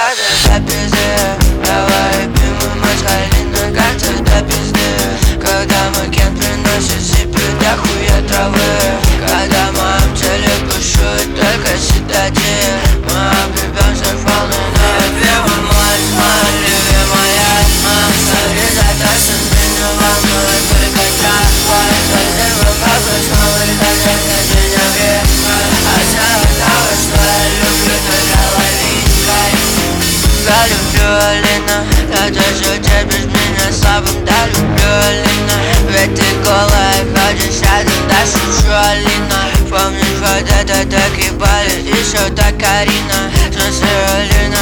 до пизды. Давай, любимый мать, Алина, как ты до пизды. Когда макет приносит себе дохуя травы. Когда в моем теле бушует только цитадель. Мы облюбёнцы волны на любимый мать, моя любимая. Смотри за то, что меня волнует только твой. Зачем папа снова и так меня время. А целый того, что я люблю, только ловить кайф. Я люблю, Алина, я тоже тебя без меня слабым. Да, люблю, Алина, ведь ты голая, ходишь рядом, да, шучу, Алина. Помнишь, вот это так и болит, еще так, Карина. В смысле, Алина,